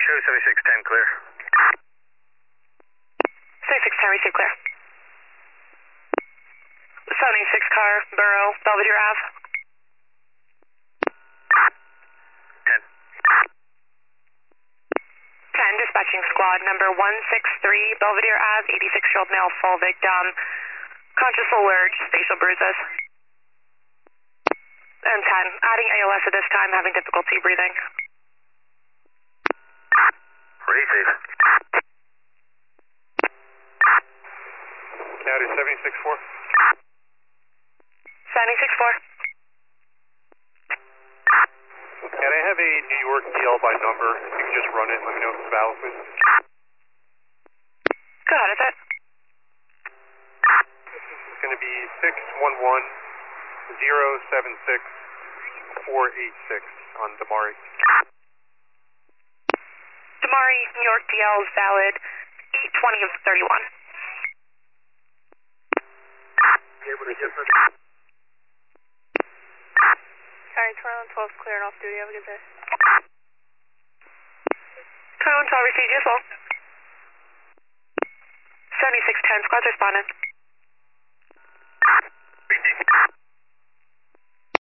Show 7610 clear. 7610, receive clear. 76 car, Borough, Belvedere Ave. 10. 10, dispatching squad number 163, Belvedere Ave, 86-year-old male, full victim. Conscious alert, facial bruises. And 10, adding ALS at this time, having difficulty breathing. Receive. County 76-4. 76-4. Can I have a New York DL by number? If you can just run it, let me know if it's valid, please. Go ahead, is it? It's going to be 611-076-486 on Damari. Damari, New York DL is valid, 820 of 31. Alright, 2112 clear and off duty. Have a good day. 2112 received you as well. 7610, squad's responding.